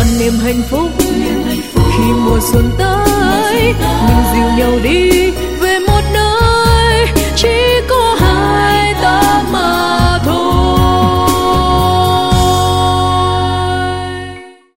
niềm hạnh phúc khi mùa xuân tới, mình dìu nhau đi